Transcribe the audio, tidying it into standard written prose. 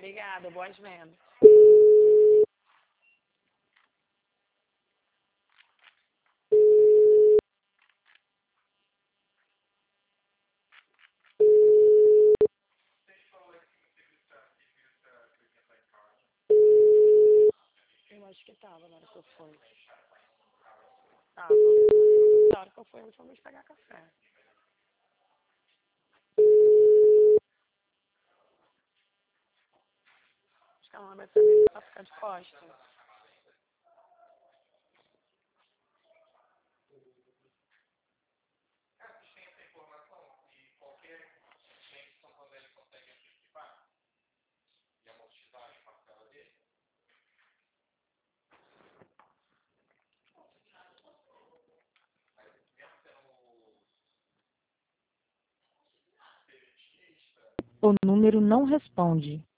Obrigada, boas vendas. Eu acho que tava na hora que eu fui. Tava. Na hora que eu fui, eu última vez pegar café. Acho que ela não vai saber pra ficar de costas. O número não responde.